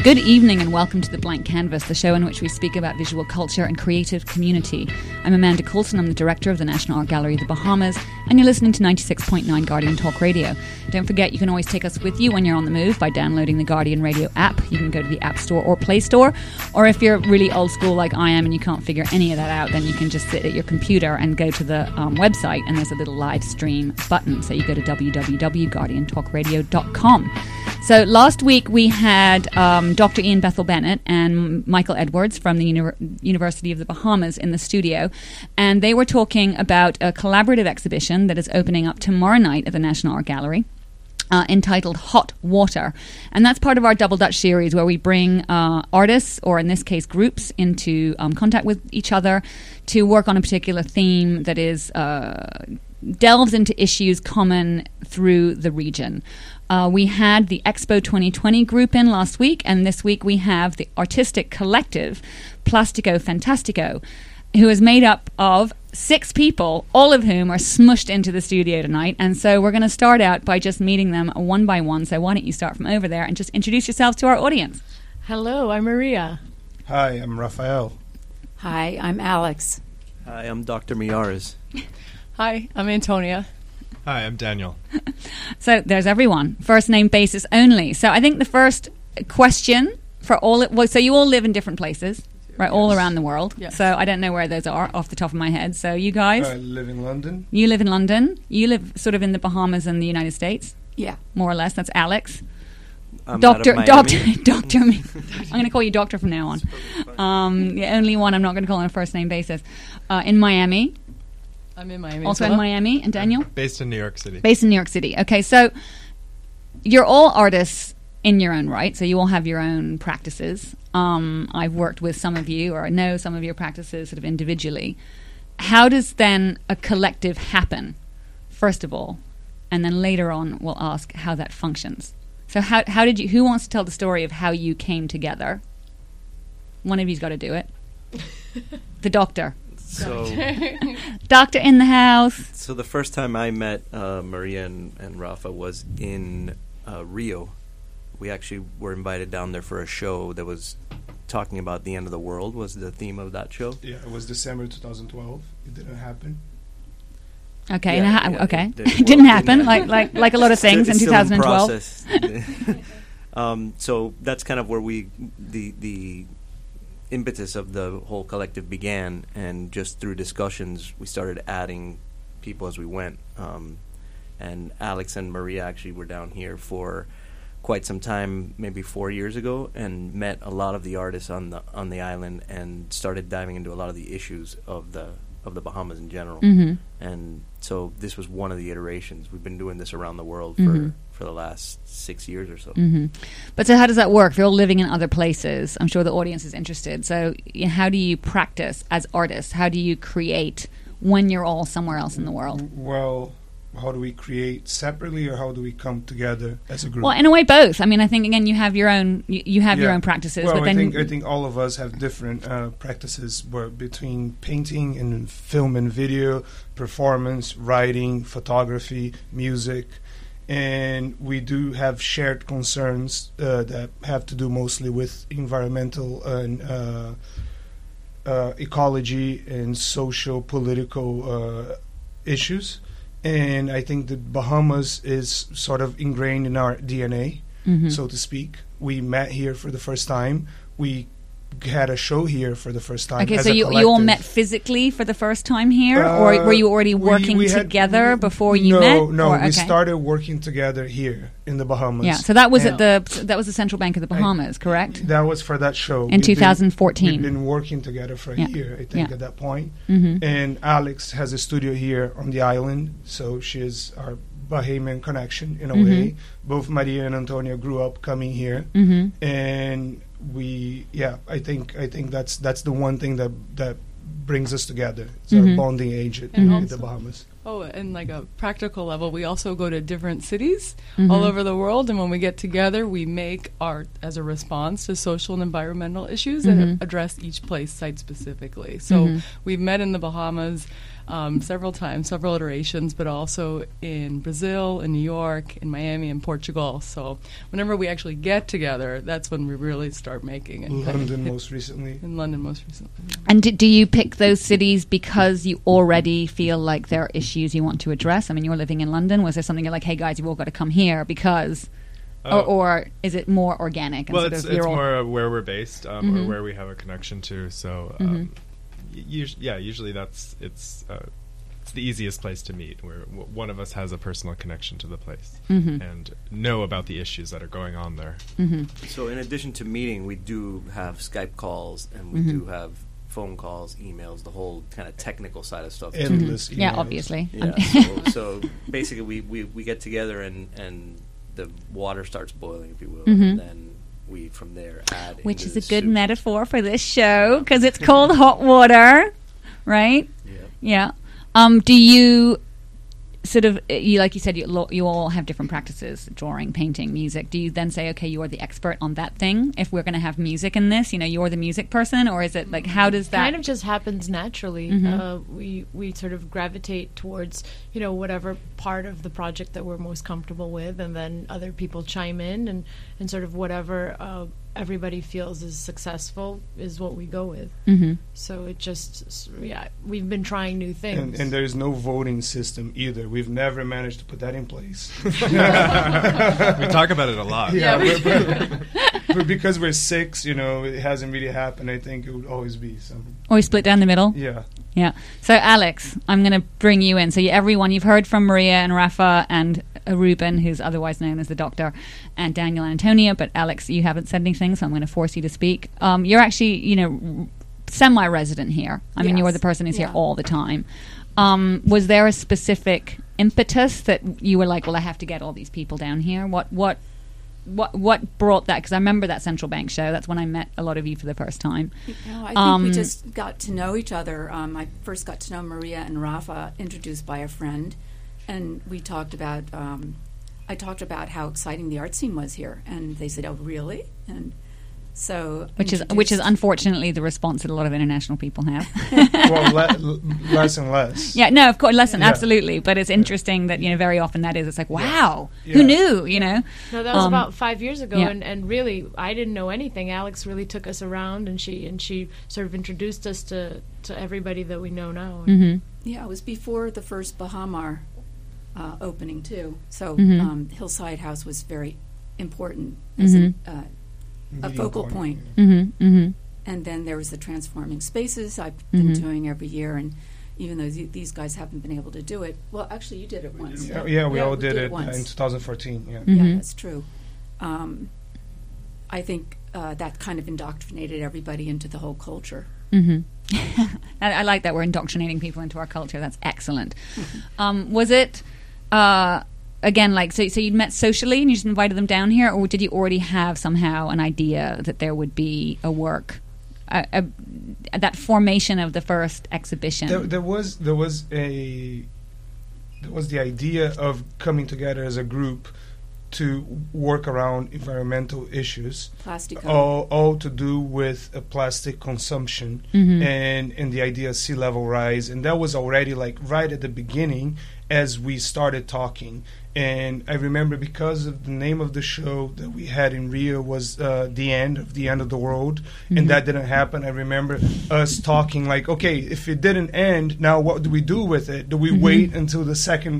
Good evening and welcome to The Blank Canvas, the show in which we speak about visual culture and creative community. I'm Amanda Coulson, I'm the director of the National Art Gallery of the Bahamas, and you're listening to 96.9 Guardian Talk Radio. Don't forget, you can always take us with you when you're on the move by downloading the Guardian Radio app. You can go to the App Store or Play Store, or if you're really old school like I am and you can't figure any of that out, then you can just sit at your computer and go to the website, and there's a little live stream button. So you go to www.guardiantalkradio.com. So last week we had Dr. Ian Bethel Bennett and Michael Edwards from the University of the Bahamas in the studio, and they were talking about a collaborative exhibition that is opening up tomorrow night at the National Art Gallery. Entitled Hot Water. And that's part of our Double Dutch series where we bring artists, or in this case groups, into contact with each other to work on a particular theme that is delves into issues common through the region. We had the Expo 2020 group in last week, and this week we have the artistic collective Plastico Fantastico, who is made up of 6 people, all of whom are smushed into the studio tonight. And so we're going to start out by just meeting them one by one. So why don't you start from over there and just introduce yourselves to our audience. Hello, I'm Maria. Hi, I'm Raphael. Hi, I'm Alex. Hi, I'm Dr. Miyares. Hi, I'm Antonia. Hi, I'm Daniel. So there's everyone. First name basis only. So I think the first question for so you all live in different places. Right, all around the world. Yes. So I don't know where those are off the top of my head. So you guys? I live in London. You live in London. You live sort of in the Bahamas and the United States? Yeah. More or less. That's Alex. I'm Doctor. I'm going to call you Doctor from now on. Only one I'm not going to call on a first name basis. In Miami. I'm in Miami. Also in Miami. And Daniel? Based in New York City. Based in New York City. Okay, so you're all artists in your own right, so you all have your own practices. I've worked with some of you, or I know some of your practices sort of individually. How does then a collective happen, first of all, and then later on we'll ask how that functions. So how did you? Who wants to tell the story of how you came together? One of you's got to do it. The doctor. So, Doctor in the house. so the first time I met Maria and Rafa was in Rio. We actually were invited down there for a show that was talking about the end of the world, was the theme of that show. Yeah, it was December 2012. It didn't happen. Okay, Yeah, okay. The It didn't world happen, like a lot of things in It's still 2012. process. So that's kind of where the impetus of the whole collective began, and just through discussions we started adding people as we went. And Alex and Maria actually were down here for quite some time, maybe 4 years ago, and met a lot of the artists on the island and started diving into a lot of the issues of the Bahamas in general. Mm-hmm. And so this was one of the iterations. We've been doing this around the world for the last 6 years or so. Mm-hmm. But so how does that work? If you're all living in other places, I'm sure the audience is interested. So how do you practice as artists? How do you create when you're all somewhere else in the world? Well, how do we create separately, or how do we come together as a group? Well, in a way, both. I mean, I think again, you have your own. You have your own practices. Well, but then I think all of us have different practices, between painting and film and video, performance, writing, photography, music, and we do have shared concerns that have to do mostly with environmental and ecology and social political issues. And I think the Bahamas is sort of ingrained in our DNA, so to speak. We met here for the first time. We had a show here for the first time. okay, as so a you all met physically for the first time here, or were you already working together before you met? No, or, we started working together here in the Bahamas. Yeah, so that was at the Central Bank of the Bahamas, correct? That was for that show In 2014. We've been working together for a year, I think, at that point. Mm-hmm. And Alex has a studio here on the island, so she is our Bahamian connection in a way. Both Maria and Antonia grew up coming here, and I think that's the one thing that brings us together. It's our bonding agent in the Bahamas. Oh, and like a practical level, we also go to different cities all over the world, and when we get together, we make art as a response to social and environmental issues that address each place site-specifically. So we've met in the Bahamas several times, several iterations, but also in Brazil, in New York, in Miami, and Portugal. So whenever we actually get together, that's when we really start making it. London most recently. In London most recently. Yeah. And do you pick those cities because you already feel like there are issues you want to address? I mean, you're living in London. Was there something you're like, hey, guys, you've all got to come here because... Or is it more organic? And well, sort it's of you're all more where we're based or where we have a connection to. So, usually it's the easiest place to meet, where one of us has a personal connection to the place and know about the issues that are going on there. So in addition to meeting, we do have Skype calls and we do have phone calls, emails, the whole kind of technical side of stuff. Endless emails. Yeah, obviously. Yeah, so basically we get together and the water starts boiling, if you will, and then we from there add Which into is a the good soup. metaphor for this show because it's called Hot Water, right? Yeah. Yeah. Do you sort of, like you said, you all have different practices, drawing, painting, music. Do you then say, okay, you are the expert on that thing? If we're going to have music in this, you're the music person? Or is it like, how does that... kind of just happens naturally. We sort of gravitate towards, whatever part of the project that we're most comfortable with, and then other people chime in and sort of whatever everybody feels is successful is what we go with. So it just, we've been trying new things. And there's no voting system either. We've never managed to put that in place. We talk about it a lot. But because we're 6, it hasn't really happened. I think it would always be something. Or we split down the middle? Yeah. Yeah. So, Alex, I'm going to bring you in. So, everyone, you've heard from Maria and Rafa and Ruben, who's otherwise known as the Doctor, and Daniel and Antonia. But, Alex, you haven't said anything, so I'm going to force you to speak. You're actually, semi-resident here. I mean, you're the person who's here all the time. Was there a specific impetus that you were like, well, I have to get all these people down here? What brought that? Because I remember that Central Bank show. That's when I met a lot of you for the first time. I think we just got to know each other. I first got to know Maria and Rafa, introduced by a friend, and we talked about. I talked about how exciting the art scene was here, and they said, "Oh, really?" And so, which is unfortunately the response that a lot of international people have. Well, less and less. Yeah, no, of course, absolutely. But it's interesting that very often that is. It's like, wow, who knew? No, that was about 5 years ago, yeah. and really, I didn't know anything. Alex really took us around, and she sort of introduced us to everybody that we know now. Yeah, it was before the first Bahamar opening too. So Hillside House was very important as a focal point. And then there was the Transforming Spaces I've been doing every year, and even though these guys haven't been able to do it, well, actually you did it once. Yeah, we all did it once. in 2014. Yeah, yeah, that's true. I think that kind of indoctrinated everybody into the whole culture. I like that we're indoctrinating people into our culture. That's excellent. Was it again like so you'd met socially and you just invited them down here, or did you already have somehow an idea that there would be a work, that formation of the first exhibition? There was the idea of coming together as a group to work around environmental issues, plastic, all to do with plastic consumption and the idea of sea level rise, and that was already like right at the beginning as we started talking. And I remember because of the name of the show that we had in Rio was the end of the world, and that didn't happen. I remember us talking like, okay, if it didn't end, now what do we do with it? Do we wait until the second,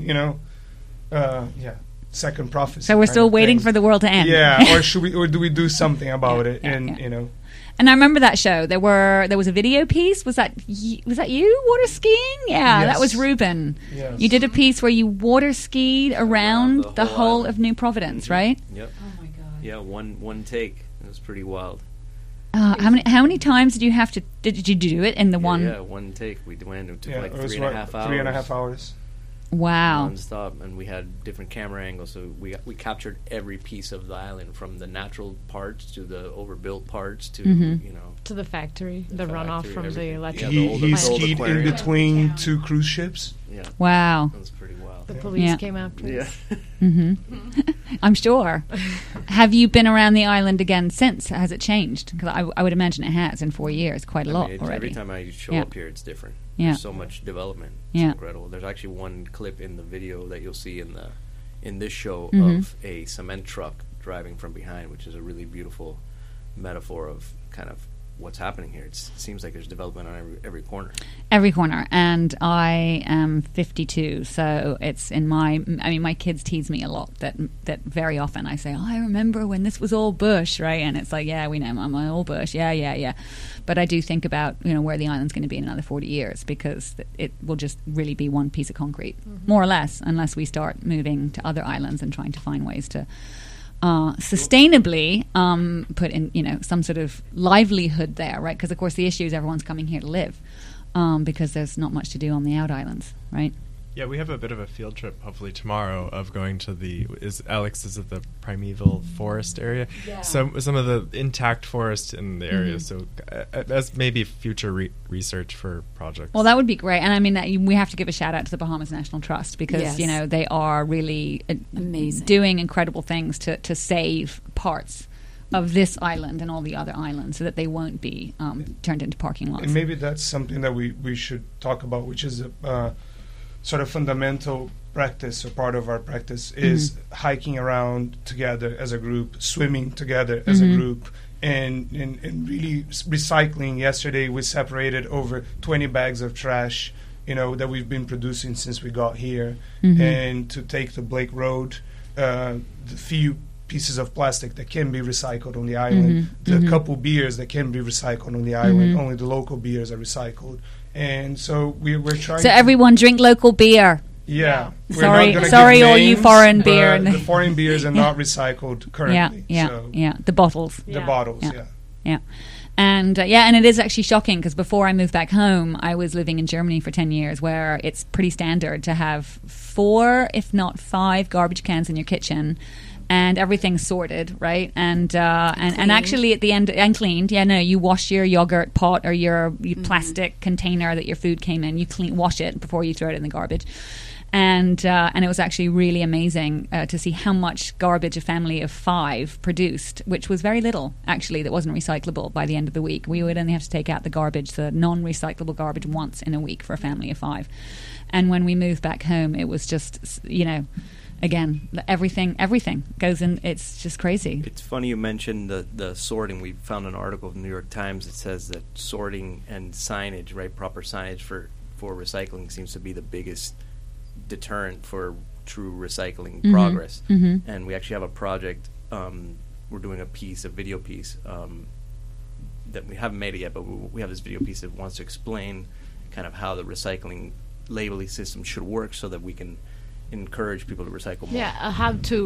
second prophecy? So we're still waiting for the world to end. Yeah, or do we do something about it? And I remember that show. There was a video piece. Was that you water skiing? Yeah, Yes. That was Ruben. Yes. You did a piece where you water skied around the whole of New Providence, right? Yep. Oh my God. Yeah, one take. It was pretty wild. How many times did you do it in the one? Yeah, one take. We went. It took like it was 3.5 hours. 3.5 hours. Wow. Non-stop, and we had different camera angles, so we captured every piece of the island, from the natural parts to the overbuilt parts to To the factory, the runoff factory, from everything. the electric. Yeah, He old skied in aquarium. between 2 cruise ships. Yeah, Wow. that was pretty wild. The police Yeah. came after us. Yeah. I'm sure. Have you been around the island again since? Has it changed? Because I would imagine it has in 4 years, quite a lot already. Every time I show Yeah. up here, it's different. There's so much development. It's Yeah. incredible. There's actually one clip in the video that you'll see in this show Mm-hmm. of a cement truck driving from behind, which is a really beautiful metaphor of kind of what's happening here. It seems like there's development on every corner. Every corner. And I am 52, so it's in my kids tease me a lot that very often I say, oh, I remember when this was all bush, right? And it's like, yeah, we know, Mama, all bush. Yeah. But I do think about, where the island's going to be in another 40 years, because it will just really be one piece of concrete, more or less, unless we start moving to other islands and trying to find ways to sustainably put in, some sort of livelihood there, right? Because, of course, the issue is everyone's coming here to live because there's not much to do on the out islands, right? Yeah, we have a bit of a field trip, hopefully tomorrow, of going to is it the primeval forest area? Yeah. Some of the intact forest in the area, so as maybe future research for projects. Well, that would be great. And I mean, we have to give a shout out to the Bahamas National Trust because, Yes. they are really Amazing. doing incredible things to save parts of this island and all the other islands so that they won't be turned into parking lots. And maybe that's something that we should talk about, which is sort of fundamental practice, or part of our practice is hiking around together as a group, swimming together as a group, and really recycling. Yesterday we separated over 20 bags of trash, that we've been producing since we got here, and to take to Blake Road, the few pieces of plastic that can be recycled on the island, the couple beers that can be recycled on the island, only the local beers are recycled. And so we're trying. So everyone drink local beer. Yeah. We're Sorry- not gonna sorry, give all you names, foreign but beer. The foreign beers are not recycled currently. So The bottles. the Yeah. bottles, Yeah. yeah. Yeah. And and it is actually shocking because before I moved back home, I was living in Germany for 10 years where it's pretty standard to have 4, if not 5 garbage cans in your kitchen. And everything's sorted, right? And actually at the end, and cleaned. Yeah, no, you wash your yogurt pot or your plastic container that your food came in. You wash it before you throw it in the garbage. And it was actually really amazing to see how much garbage a family of 5 produced, which was very little, actually, that wasn't recyclable by the end of the week. We would only have to take out the non-recyclable garbage once in a week for a family of 5. And when we moved back home, it was just, again, everything goes in. It's just crazy. It's funny you mentioned the sorting. We found an article in the New York Times that says that sorting and signage, right, proper signage for recycling seems to be the biggest deterrent for true recycling progress. And we actually have a project. We're doing a video piece that we haven't made it yet, but we have this video piece that wants to explain kind of how the recycling labeling system should work so that we can encourage people to recycle more. Yeah, a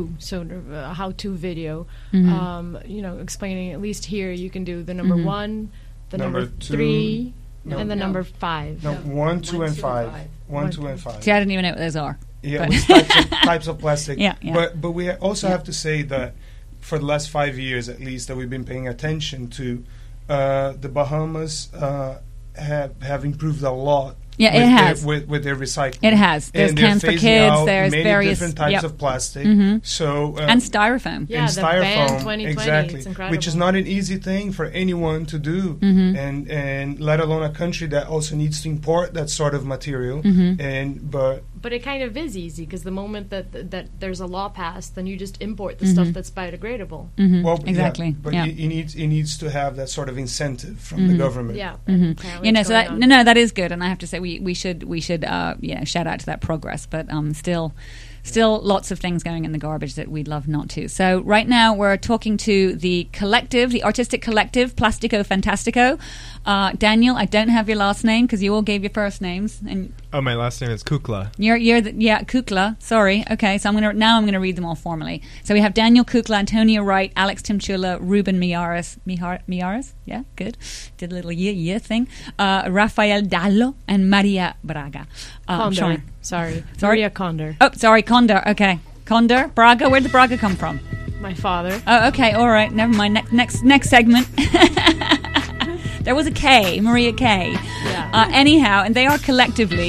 how-to video, explaining, at least here you can do the number 1, the number 3, and the number 5. No, 1, 2, and 5. 1, 2, and 5. See, I don't even know what those are. Yeah, But- with types of plastic. Yeah. But we also have to say that for the last 5 years, at least, that we've been paying attention to, the Bahamas have improved a lot. Yeah, it has. With their recycling. It has. There's And they're cans for phasing kids. out There's many various different types yep. of plastic. So and styrofoam. Yeah, and the ban styrofoam, 2020, exactly, it's incredible. which is not an easy thing for anyone to do, and let alone a country that also needs to import that sort of material. But it kind of is easy because the moment that there's a law passed, then you just import the stuff that's biodegradable. Well, Exactly. yeah, but Yeah. it needs to have that sort of incentive from the government. Yeah, apparently it's So going that on. that is good, and I have to say we should shout out to that progress, but still lots of things going in the garbage that we'd love not to. So right now we're talking to the artistic collective Plastico Fantastico. Daniel, I don't have your last name because you all gave your first names, and Oh, my last name is Kukla. you're Kukla. Sorry. Okay, so I'm gonna read them all formally. So we have Daniel Kukla, Antonio Wright, Alex Timchula, Ruben Miyares. Yeah, good. Did a little yeah thing. Rafael Dallo and Maria Braga. Condor. Sorry. Maria Condor. Oh, sorry, Condor. Okay, Condor Braga. Where did Braga come from? My father. Oh, okay. All right. Never mind. Next segment. There was a K, Maria K. Yeah. Anyhow, and they are collectively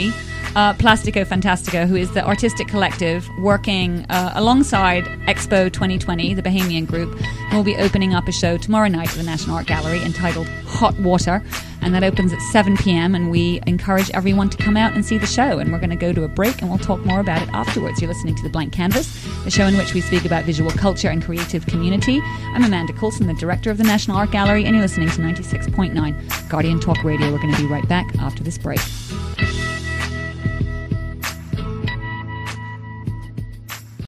Plastico Fantastico, who is the artistic collective working alongside Expo 2020, the Bahamian group. And we'll be opening up a show tomorrow night at the National Art Gallery entitled Hot Water, and that opens at 7 p.m. and we encourage everyone to come out and see the show. And we're going to go to a break and we'll talk more about it afterwards. You're listening to The Blank Canvas, the show in which we speak about visual culture and creative community. I'm Amanda Coulson, the director of the National Art Gallery, and you're listening to 96.9 Guardian Talk Radio. We're going to be right back after this break.